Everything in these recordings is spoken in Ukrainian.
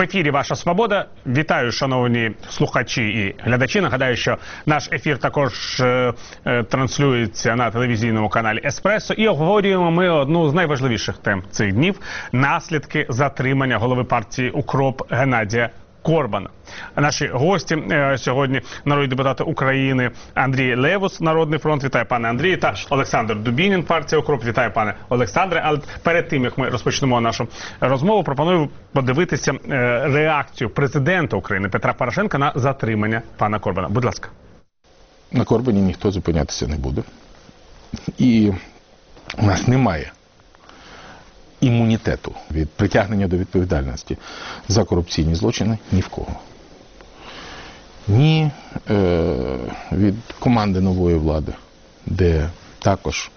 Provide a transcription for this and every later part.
ефірі «Ваша Свобода». Вітаю, шановні слухачі і глядачі. Нагадаю, що наш ефір також транслюється на телевізійному каналі «Еспресо». І обговорюємо ми одну з найважливіших тем цих днів – наслідки затримання голови партії «УКРОП» Геннадія Корбана. Наші гості сьогодні – народні депутати України Андрій Левус, Народний фронт. Вітаю, пане Андрій. Та Олександр Дубінін, партія «УКРОП». Вітаю, пане Олександре. Але перед тим, як ми розпочнемо нашу розмову, пропоную подивитися реакцію президента України Петра Порошенка на затримання пана Корбана. Будь ласка. На Корбані ніхто зупинятися не буде. І у нас немає імунітету від притягнення до відповідальності за корупційні злочини ні в кого. Ні від команди нової влади, де також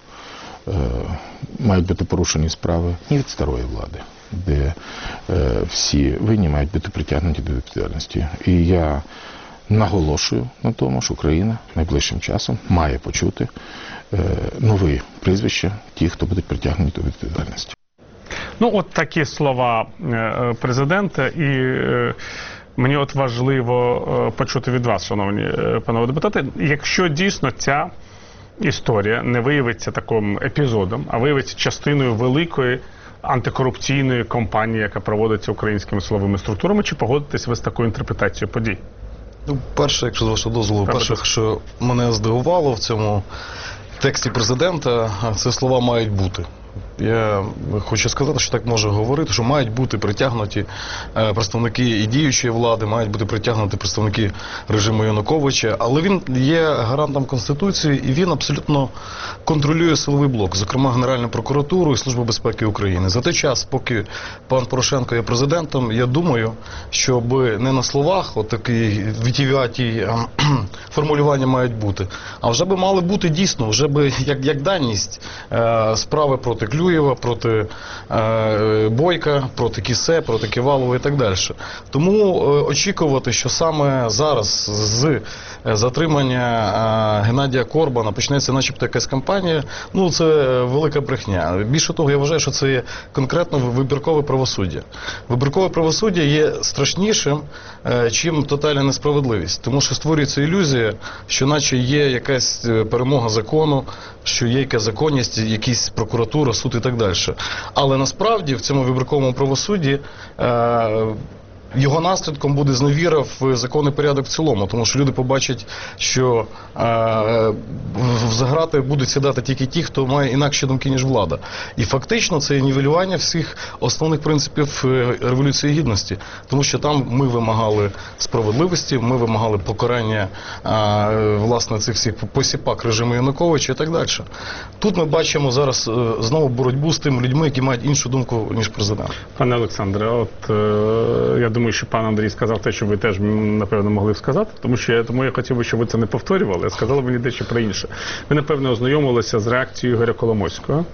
мають бути порушені справи, ні від старої влади, де всі винні мають бути притягнуті до відповідальності. І я наголошую на тому, що Україна найближчим часом має почути нові прізвища тих, хто будуть притягнуті до відповідальності. Ну, от такі слова президента, і мені от важливо почути від вас, шановні панове депутати, якщо дійсно ця історія не виявиться таким епізодом, а виявиться частиною великої антикорупційної кампанії, яка проводиться українськими силовими структурами, чи погодитесь ви з такою інтерпретацією подій? Ну, перше, якщо з вашого дозволу, перше, що мене здивувало в цьому тексті президента, це слова «мають бути». Я хочу сказати, що так може говорити, що мають бути притягнуті представники і діючої влади, мають бути притягнуті представники режиму Януковича, але він є гарантом Конституції і він абсолютно контролює силовий блок, зокрема Генеральну прокуратуру і Службу безпеки України. За той час, поки пан Порошенко є президентом, я думаю, щоб не на словах отакі витіваті формулювання мають бути, а вже би мали бути дійсно, вже би як даність справи проти Клюєва, проти Бойка, проти Кісе, проти Ківалова і так далі. Тому очікувати, що саме зараз з затримання Геннадія Корбана почнеться начебто якась кампанія, ну це велика брехня. Більше того, я вважаю, що це є конкретно вибіркове правосуддя. Вибіркове правосуддя є страшнішим, чим тотальна несправедливість. Тому що створюється ілюзія, що наче є якась перемога закону, що є якась законність, якісь прокуратура, суд і так далі. Але насправді в цьому вибірковому правосудді його наслідком буде зневіра в законний порядок в цілому, тому що люди побачать, що за грати будуть сідати тільки ті, хто має інакші думки, ніж влада. І фактично це нівелювання всіх основних принципів Революції Гідності, тому що там ми вимагали справедливості, ми вимагали покарання власне цих всіх посіпак режиму Януковича і так далі. Тут ми бачимо зараз знову боротьбу з тими людьми, які мають іншу думку, ніж президент. Пане Олександре, от я думаю, що пан Андрій сказав те, що ви теж, напевно, могли б сказати, тому я хотів би, щоб ви це не повторювали, а сказали мені дещо про інше. Ви, напевно, ознайомилися з реакцією Ігоря Коломойського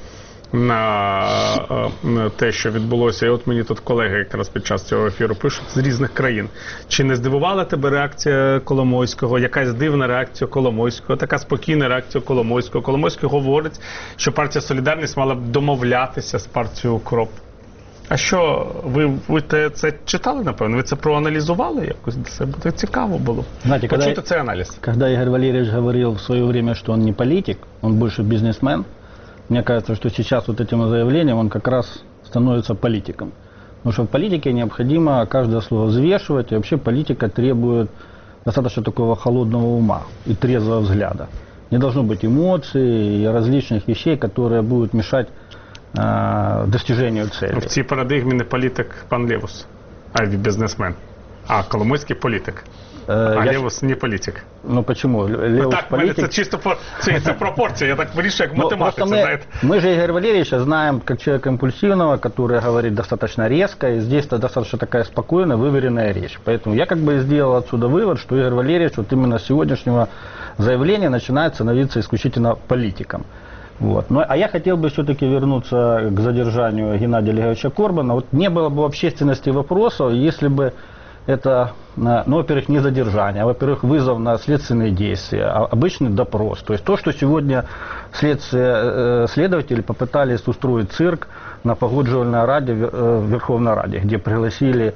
на те, що відбулося. І от мені тут колеги якраз під час цього ефіру пишуть з різних країн. Чи не здивувала тебе реакція Коломойського, якась дивна реакція Коломойського, така спокійна реакція Коломойського? Коломойський говорить, що партія «Солідарність» мала б домовлятися з партією «УКРОП». А що, ви це читали, напевно? Ви це проаналізували якось? Це буде цікаво було. Знаете, почути цей аналіз. Когда Игорь Валерьевич говорил в свое время, что он не политик, он больше бизнесмен, мне кажется, что сейчас вот этим заявлением он как раз становится политиком. Потому что в политике необходимо каждое слово взвешивать, и вообще политика требует достаточно такого холодного ума и трезвого взгляда. Не должно быть эмоций и различных вещей, которые будут мешать достижению цели. В цій парадигмі не політик пан Левус, а бізнесмен. А Коломойський політик. А Левус не політик. Ну почему? Левус так, политик. Це чисто це пропорція, я так вирішую, як математиці, знаєте. Мы же Игоря Валерьевича знаем как человека импульсивного, который говорит достаточно резко, и здесь-то достаточно такая спокойная, выверенная речь. Поэтому я как бы сделал отсюда вывод, что Игорь Валерьевич вот именно с сегодняшнего заявления начинает становиться исключительно политиком. Вот. Ну, а я хотел бы все-таки вернуться к задержанию Геннадия Олеговича Корбана. Вот не было бы в общественности вопросов, если бы это, ну, во-первых, не задержание, а, во-первых, вызов на следственные действия, а обычный допрос. То есть то, что сегодня следователи попытались устроить цирк на погоджувальной раде в Верховной Раде, где пригласили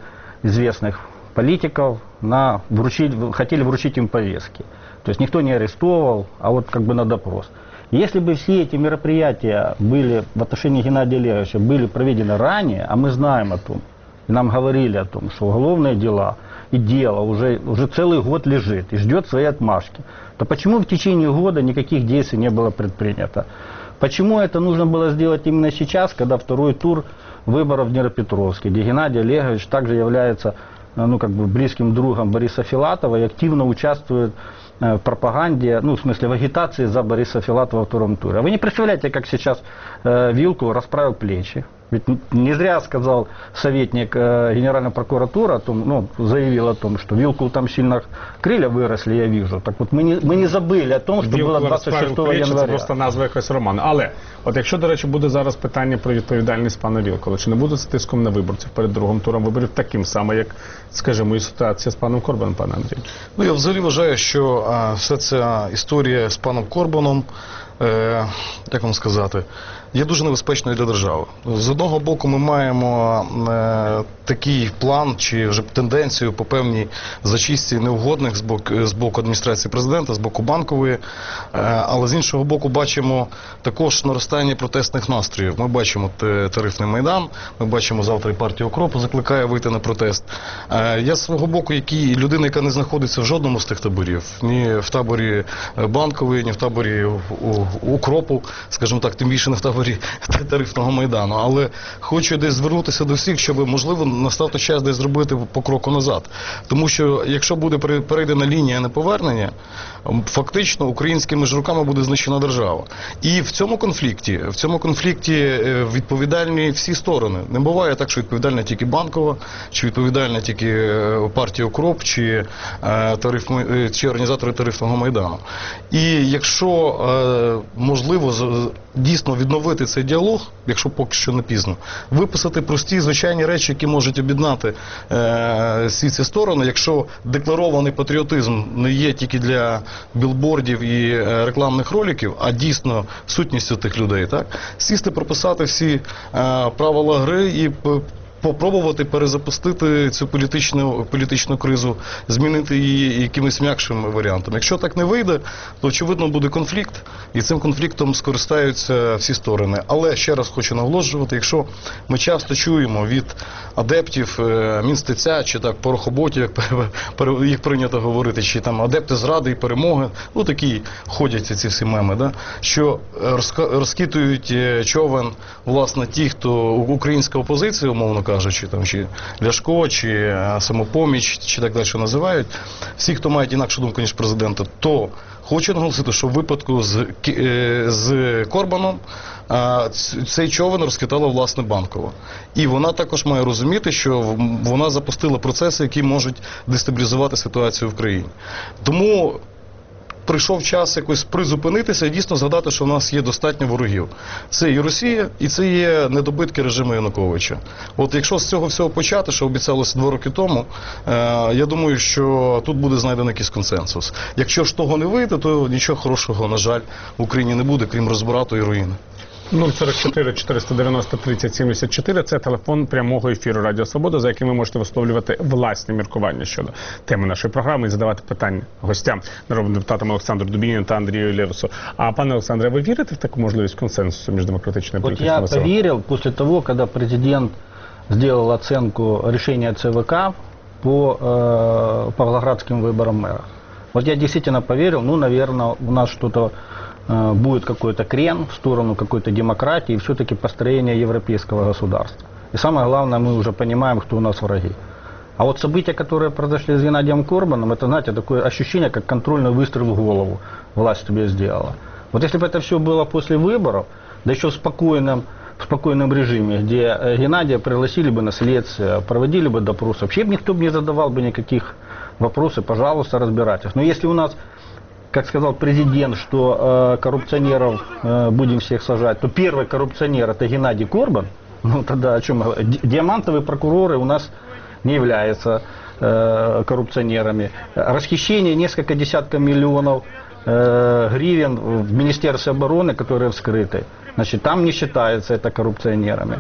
известных политиков, хотели вручить им повестки. То есть никто не арестовывал, а вот как бы на допрос. Если бы все эти мероприятия были в отношении Геннадия Олеговича были проведены ранее, а мы знаем о том, и нам говорили о том, что уголовные дела и дело уже целый год лежит и ждет своей отмашки, то почему в течение года никаких действий не было предпринято? Почему это нужно было сделать именно сейчас, когда второй тур выборов в Днепропетровске, где Геннадий Олегович также является близким другом Бориса Филатова и активно участвует в пропаганде, в смысле в агитации за Бориса Филатова во втором туре. Вы не представляете, как сейчас Вилкул расправил плечи. Ведь не зря сказал советник Генеральной прокуратуры, заявил о том, что Вилкул там сильно крылья выросли, я вижу. Так вот, мы не забыли о том, що було 26 января. Це просто назва якогось роману. Але, от якщо, до речі, буде зараз питання про відповідальність пана Вілкула, чи не буде це тиском на виборців перед другим туром виборів таким самим, як, скажімо, і ситуація з паном Корбаном, пане Андрій? Я взагалі вважаю, що вся ця історія з паном Корбаном, як вам сказати, є дуже небезпечною для держави. З одного боку ми маємо такий план чи вже тенденцію по певній зачистці неугодних з боку адміністрації президента, з боку Банкової, але з іншого боку бачимо також наростання протестних настроїв. Ми бачимо тарифний майдан, ми бачимо завтра і партія «Укроп» закликає вийти на протест. Я з свого боку, людина, яка не знаходиться в жодному з тих таборів, ні в таборі Банкової, ні в таборі «Укропу», скажімо так, тим більше не в таборі тарифного майдану. Але хочу десь звернутися до всіх, щоб, можливо, настав той час десь зробити по кроку назад. Тому що, якщо буде перейдена лінія неповернення, фактично українськими ж руками буде знищена держава. І в цьому конфлікті відповідальні всі сторони. Не буває так, що відповідальна тільки Банкова, чи відповідальна тільки партія «Укроп», чи організатори тарифного майдану. І якщо можливо дійсно відновити цей діалог, якщо поки що не пізно, виписати прості, звичайні речі, які можуть об'єднати всі ці сторони, якщо декларований патріотизм не є тільки для білбордів і рекламних роликів, а дійсно сутністю тих людей, так? Сісти, прописати всі правила гри і попробувати перезапустити цю політичну кризу, змінити її якимось м'якшим варіантом. Якщо так не вийде, то, очевидно, буде конфлікт, і цим конфліктом скористаються всі сторони. Але, ще раз хочу наголошувати, якщо ми часто чуємо від адептів Мінстеця, чи так порохоботів, як їх прийнято говорити, чи там адепти зради і перемоги, такі ходять ці всі меми, да? Що розхитують човен, власне, ті, хто українська опозиція, умовно кажучи, там, чи Ляшко, чи Самопоміч, чи так далі називають, всі, хто мають інакшу думку, ніж президента, то хочу наголосити, що в випадку з Корбаном цей човен розхитала, власне, Банкова. І вона також має розуміти, що вона запустила процеси, які можуть дестабілізувати ситуацію в країні. Тому прийшов час якось призупинитися і дійсно згадати, що в нас є достатньо ворогів. Це і Росія, і це є недобитки режиму Януковича. От якщо з цього всього почати, що обіцялося 2 роки тому, я думаю, що тут буде знайдений якийсь консенсус. Якщо ж того не вийде, то нічого хорошого, на жаль, в Україні не буде, крім розбрату і руїни. 044 490 30 74 – це телефон прямого ефіру Радіо Свобода, за яким ви можете висловлювати власні міркування щодо теми нашої програми і задавати питання гостям, народним депутатам Олександру Дубініну та Андрію Лерусу. А, пане Олександре, ви вірите в таку можливість консенсусу між демократичною і політичною силою? Я повірив після того, коли президент зробив оцінку рішення ЦВК по павлоградським виборам мера. Вот я действительно поверил, наверное, у нас что-то будет какой-то крен в сторону какой-то демократии и все-таки построения европейского государства. И самое главное, мы уже понимаем, кто у нас враги. А вот события, которые произошли с Геннадием Корбаном, это, знаете, такое ощущение, как контрольный выстрел в голову власть тебе сделала. Вот если бы это все было после выборов, да еще в спокойном режиме, где Геннадия пригласили бы на следствие, проводили бы допрос, вообще никто бы не задавал бы никаких вопросов, пожалуйста, разбирайтесь. Но если у нас, как сказал президент, что коррупционеров будем всех сажать, то первый коррупционер это Геннадий Корбан, тогда о чем мы говорим? Диамантовые прокуроры у нас не являются коррупционерами. Расхищение несколько десятков миллионов гривен в Министерстве обороны, которые вскрыты, значит, там не считается это коррупционерами.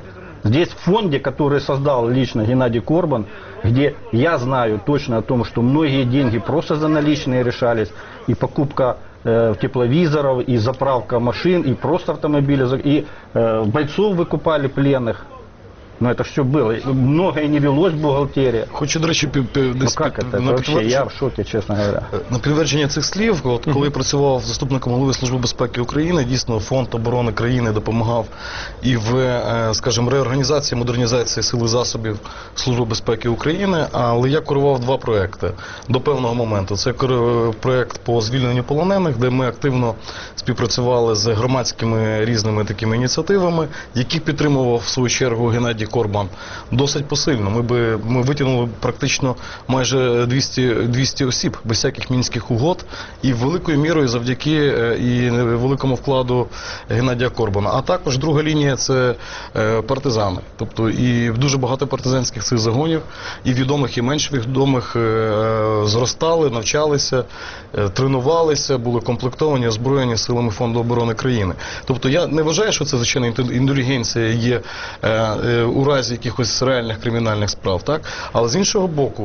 Здесь в фонде, который создал лично Геннадий Корбан, где я знаю точно о том, что многие деньги просто за наличные решались, и покупка тепловизоров, и заправка машин, и просто автомобили, и бойцов выкупали пленных. Но это все было. Многое не велось в бухгалтерии. Хочу, до речі, Ну как это? Это вообще, я в шоке, честно говоря. На підтвердження цих слів, от, коли я працював заступником голови Служби безпеки України, дійсно Фонд оборони країни допомагав і в, скажімо, реорганізації, модернізації сил і засобів Служби безпеки України, але я курував два проекти до певного моменту. Це проект по звільненню полонених, де ми активно співпрацювали з громадськими різними такими ініціативами, які підтримував в свою чергу Геннадій Корбан досить посильно. Ми витягнули практично майже 200 осіб без всяких мінських угод і великою мірою завдяки і великому вкладу Геннадія Корбана. А також друга лінія – це партизани. Тобто і дуже багато партизанських цих загонів, і відомих, і менш відомих, зростали, навчалися, тренувалися, були комплектовані, озброєні силами Фонду оборони країни. Тобто я не вважаю, що це звичайна інтелігенція є у разі якихось реальних кримінальних справ, так? Але з іншого боку,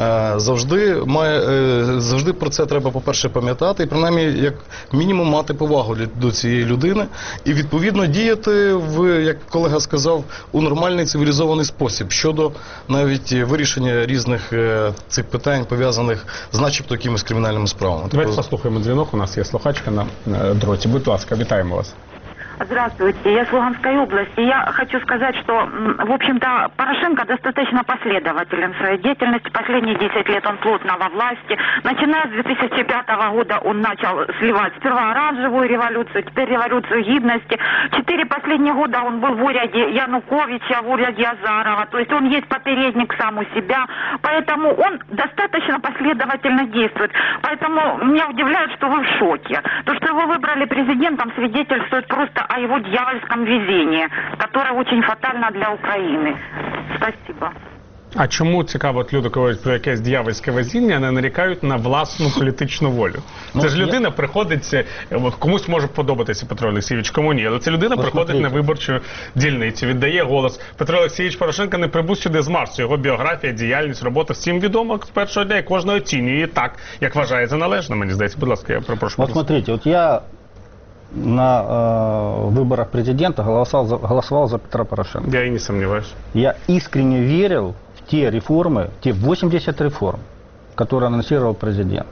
завжди про це треба, по-перше, пам'ятати і принаймні, як мінімум, мати повагу до цієї людини і відповідно діяти як колега сказав, у нормальний цивілізований спосіб щодо навіть вирішення різних цих питань, пов'язаних з начебто якимись кримінальними справами. Давайте послухаємо дзвінок. У нас є слухачка на дроті. Будь ласка, вітаємо вас. Здравствуйте, я с Луганской области. Я хочу сказать, что, в общем-то, Порошенко достаточно последователен в своей деятельности. Последние 10 лет он плотно во власти. Начиная с 2005 года он начал сливать сперва оранжевую революцию, теперь революцию гидности. 4 последних года он был в уряде Януковича, в уряде Азарова. То есть он есть попередник сам у себя. Поэтому он достаточно последовательно действует. Поэтому меня удивляет, что вы в шоке. То, что его выбрали президентом, свидетельствует просто о его дьявольском везении, которое очень фатально для Украины. Спасибо. А чому, цікаво, от люди говорять про якесь дьявольське везіння, не нарікають на власну політичну волю? Це ж людина приходить, от комусь може подобатися Петро Олексійович, кому ні, але ця людина приходить на виборчу дільницю, віддає голос. Петро Олексійович Порошенко не прибув сюди з Марсу, його біографія, діяльність, робота всім відома з першого дня, і кожен оцінює так, як вважає за належне, мені здається. Будь ласка, я прошу. Вот смотрите, вот я на выборах президента голосовал за Петра Порошенко. Я и не сомневаюсь. Я искренне верил в те реформы, те 80 реформ, которые анонсировал президент.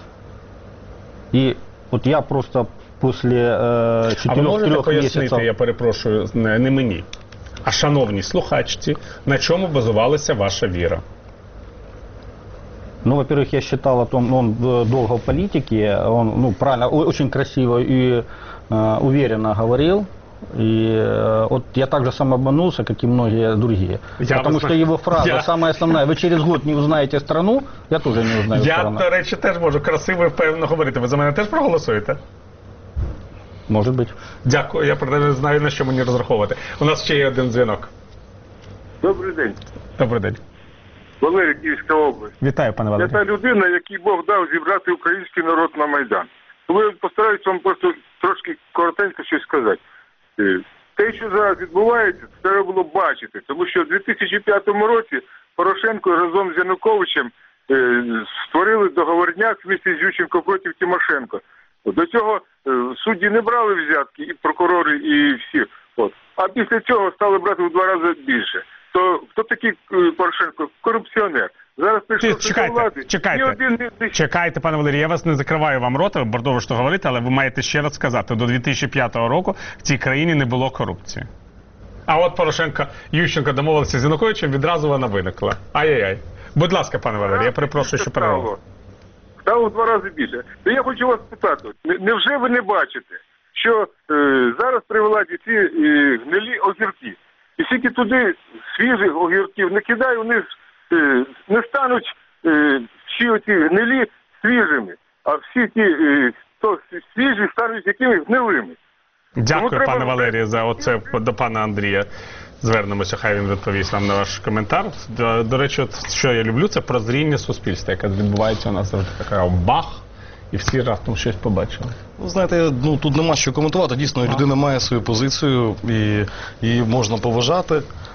И вот я просто после 4-3 пояснити, я перепрошую, не мені, а шановній слухачці, на чому базувалася ваша віра? Ну, во-первых, я считал о том, он долго в политике, он, правильно, очень красиво и уверенно говорил. И вот я также самообманулся, как и многие другие. Потому что его фраза самая основная: вы через год не узнаете страну, я тоже не узнаю страну. Я, до речі, теж можу красиво і впевнено говорити. Ви за мене теж проголосуєте? Може бути. Дякую, я не знаю, на що мені розраховувати. У нас ще є один дзвінок. Добрий день. Добрий день. Валерій, Київська область. Вітаю, пане Валерій. Я та людина, якій Бог дав зібрати український народ на Майдан. Тому я постараюсь вам просто трошки коротенько щось сказати. Те, що зараз відбувається, це треба було бачити. Тому що в 2005 році Порошенко разом з Януковичем створили договорняк в місті з Ющенко проти Тимошенко. До цього судді не брали взятки, і прокурори, і всі. А після цього стали брати в 2 рази більше. То хто такий Порошенко? Корупціонер. Зараз прийшов до влади. Чекайте, пане Валерій, я вас не закриваю вам рота, ви продовжуєте говорити, але ви маєте ще раз сказати, до 2005 року в цій країні не було корупції. А от Порошенко, Ющенко домовилися з Януковичем, відразу вона виникла. Ай-яй-яй. Будь ласка, пане Валерій, я перепрошую, що перервав. Стало в 2 рази більше. То я хочу вас питати, невже ви не бачите, що зараз при владі ці гнилі огірки, і скільки туди свіжих огірків не кидай, у них не стануть всі оці гнилі свіжими, а всі ті, хто свіжі, стануть якимись гнилими. Дякую, пане Валерію, за оце до пана Андрія. Звернемося, хай він відповість нам на ваш коментар. До речі, от, що я люблю, це прозріння суспільства, яке відбувається у нас завжди така бах, і всі раптом щось побачили. Ну, знаєте, тут нема що коментувати. Дійсно, людина має свою позицію, і її можна поважати.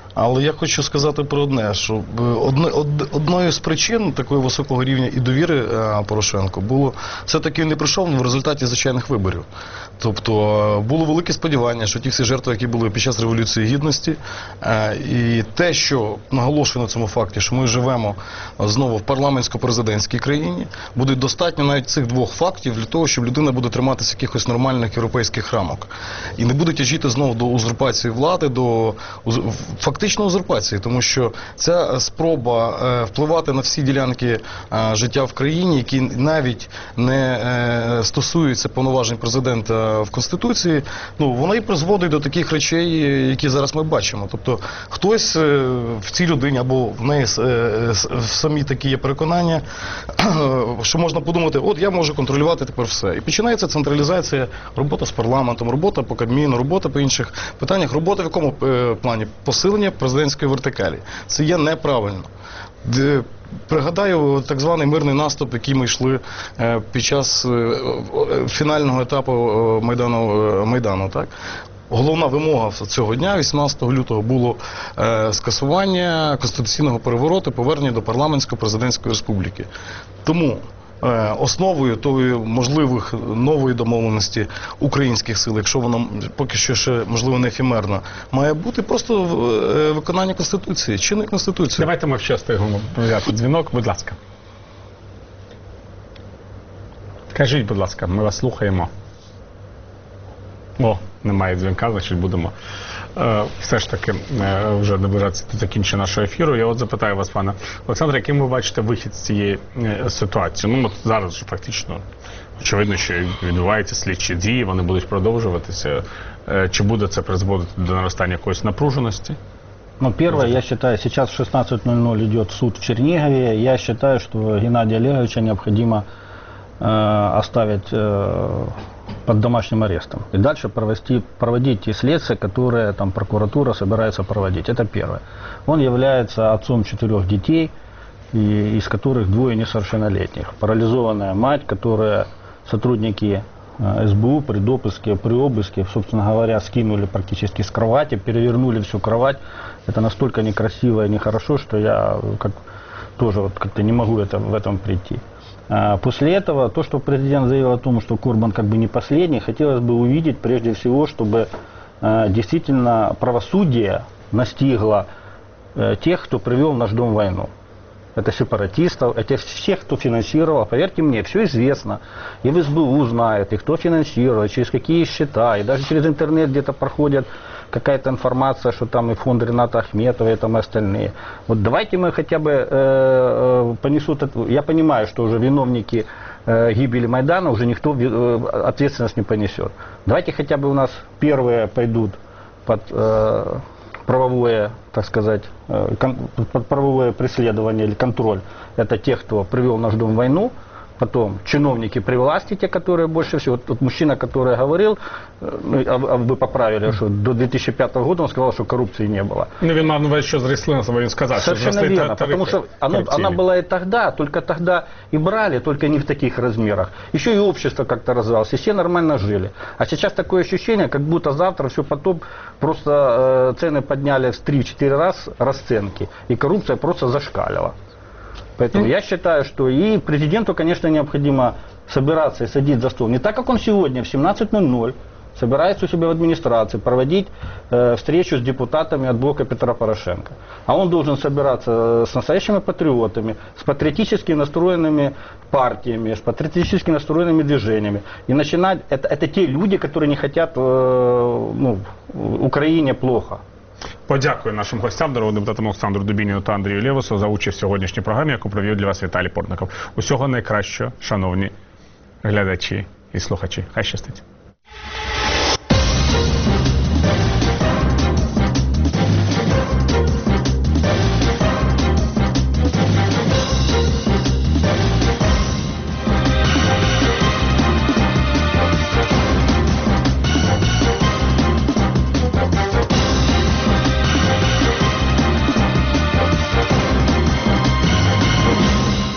Але я хочу сказати про одне, що одною з причин такої високого рівня і довіри Порошенку було, все-таки він не пройшов в результаті звичайних виборів. Тобто було велике сподівання, що ті всі жертви, які були під час Революції Гідності, і те, що наголошую на цьому факті, що ми живемо знову в парламентсько-президентській країні, буде достатньо навіть цих двох фактів для того, щоб людина буде триматися якихось нормальних європейських рамок. І не буде тяжіти знову до узурпації влади, до фактично узурпації, тому що ця спроба впливати на всі ділянки життя в країні, які навіть не стосуються повноважень президента в Конституції, ну, вона і призводить до таких речей, які зараз ми бачимо. Тобто хтось в цій людині або в неї самі такі є переконання, що можна подумати, от я можу контролювати тепер все. І починається централізація, робота з парламентом, робота по Кабміну, робота по інших питаннях. Робота в якому плані? Посилення президентської вертикалі. Це є неправильно. Пригадаю так званий мирний наступ, який ми йшли під час фінального етапу Майдану. Так? Головна вимога цього дня, 18 лютого, було скасування конституційного перевороту, повернення до парламентсько-президентської республіки. Тому основою тої можливих нової домовленості українських сил, якщо вона поки що ще, можливо, не ефемерна, має бути просто виконання Конституції, чинної Конституції. Давайте ми ще встигнемо взяти дзвінок, будь ласка. Кажіть, будь ласка, ми вас слухаємо. О, немає дзвінка, значить будемо все ж таки вже наближатися до закінчення нашого ефіру. Я от запитаю вас, пане Олександре, яким ви бачите вихід з цієї ситуації? Ну, от зараз же фактично очевидно, що відбуваються слідчі дії, вони будуть продовжуватися. Чи буде це призводити до наростання якоїсь напруженості? Ну, первое, я считаю, сейчас в 16:00 идет суд в Чернигове. Я считаю, что Геннадия Олеговича необходимо оставить под домашним арестом. И дальше проводить те следствия, которые там прокуратура собирается проводить. Это первое. Он является отцом 4 детей, из которых 2 несовершеннолетних. Парализованная мать, которая сотрудники СБУ при обыске, собственно говоря, скинули практически с кровати, перевернули всю кровать. Это настолько некрасиво и нехорошо, что я тоже вот как-то не могу в этом прийти. После этого, то, что президент заявил о том, что Корбан как бы не последний, хотелось бы увидеть прежде всего, чтобы действительно правосудие настигло тех, кто привел в наш дом войну. Это сепаратистов, это всех, кто финансировал. Поверьте мне, все известно. И в СБУ знают, и кто финансировал, через какие счета, и даже через интернет где-то проходят какая-то информация, что там и фонд Рената Ахметова, и там и остальные. Вот давайте мы хотя бы понесут... Я понимаю, что уже виновники гибели Майдана уже никто ответственность не понесет. Давайте хотя бы у нас первые пойдут под правовое, так сказать, под правовое преследование или контроль. Это те, кто привел наш дом в войну. Потом чиновники при власти, те, которые больше всего... Вот мужчина, который говорил, вы поправили, что до 2005 года он сказал, что коррупции не было. Ну, він мав на увазі, що зросли на своїм сказати. Совершенно верно, потому что она была и тогда, только тогда и брали, только не в таких размерах. Еще и общество как-то развивалось, и все нормально жили. А сейчас такое ощущение, как будто завтра все потом просто цены подняли в 3-4 раз расценки, и коррупция просто зашкалила. Поэтому я считаю, что и президенту, конечно, необходимо собираться и садить за стол. Не так, как он сегодня в 17:00 собирается у себя в администрации проводить встречу с депутатами от блока Петра Порошенко. А он должен собираться с настоящими патриотами, с патриотически настроенными партиями, с патриотически настроенными движениями. И начинать... Это те люди, которые не хотят Украине плохо. Подякую нашим гостям, народним депутатам Олександру Дубініну та Андрію Лєвусу за участь в сьогоднішній програмі, яку провів для вас Віталій Портников. Усього найкращого, шановні глядачі і слухачі. Хай щастить.